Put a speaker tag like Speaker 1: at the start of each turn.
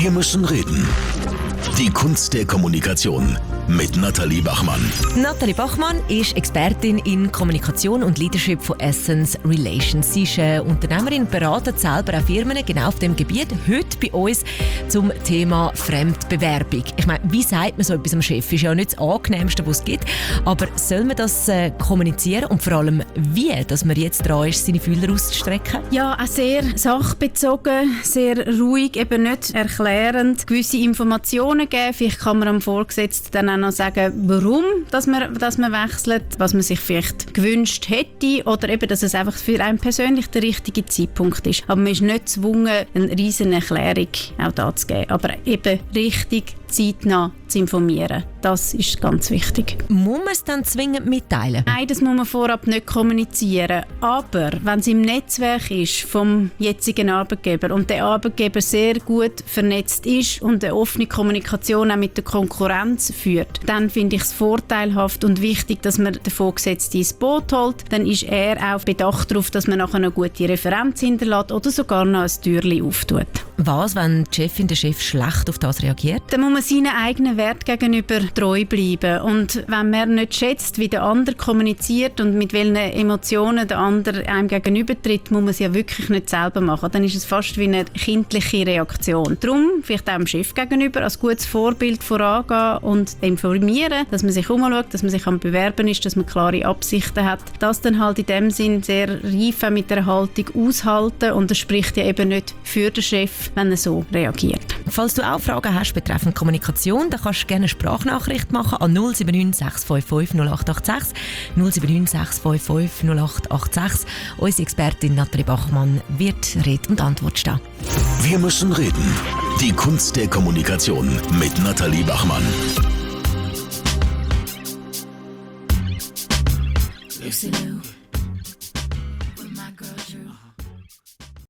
Speaker 1: Wir müssen reden. Die Kunst der Kommunikation mit Nathalie Bachmann.
Speaker 2: Nathalie Bachmann ist Expertin in Kommunikation und Leadership von Essence Relations. Sie ist Unternehmerin, beratet selber auch Firmen genau auf dem Gebiet. Heute bei uns zum Thema Fremdbewerbung. Ich meine, wie sagt man so etwas am Chef? Ist ja nicht das Angenehmste, was es gibt. Aber soll man das kommunizieren und vor allem wie, dass man jetzt dran ist, seine Fühler auszustrecken?
Speaker 3: Ja, auch sehr sachbezogen, sehr ruhig, eben nicht erklärend, gewisse Informationen geben. Vielleicht kann man am Vorgesetzten dann auch noch sagen, warum dass man wechselt, was man sich vielleicht gewünscht hätte oder eben, dass es einfach für einen persönlich der richtige Zeitpunkt ist. Aber man ist nicht gezwungen, eine riesige Erklärung auch da zu geben. Aber eben richtig zeitnah zu informieren. Das ist ganz wichtig.
Speaker 2: Muss man es dann zwingend mitteilen?
Speaker 3: Nein, das muss man vorab nicht kommunizieren. Aber wenn es im Netzwerk ist vom jetzigen Arbeitgeber und der Arbeitgeber sehr gut vernetzt ist und eine offene Kommunikation auch mit der Konkurrenz führt, dann finde ich es vorteilhaft und wichtig, dass man den Vorgesetzten ins Boot holt. Dann ist er auch bedacht darauf, dass man nachher eine gute Referenz hinterlässt oder sogar noch ein Türchen auftut.
Speaker 2: Was, wenn die Chefin, der Chef schlecht auf das reagiert?
Speaker 3: Dann muss man seinen eigenen Wert gegenüber treu bleiben. Und wenn man nicht schätzt, wie der andere kommuniziert und mit welchen Emotionen der andere einem gegenübertritt, muss man es ja wirklich nicht selber machen. Dann ist es fast wie eine kindliche Reaktion. Darum vielleicht auch dem Chef gegenüber als gutes Vorbild vorangehen und informieren, dass man sich umschaut, dass man sich am Bewerben ist, dass man klare Absichten hat. Das dann halt in dem Sinn sehr reif mit der Haltung aushalten und das spricht ja eben nicht für den Chef, wenn er so reagiert.
Speaker 2: Falls du auch Fragen hast betreffend Kommunikation, dann kannst du gerne eine Sprachnachricht machen an 079 655 0886 079 655 0886. Unsere Expertin Nathalie Bachmann wird Rede und Antwort stehen.
Speaker 1: Wir müssen reden. Die Kunst der Kommunikation mit Nathalie Bachmann.
Speaker 4: Lucy Lou.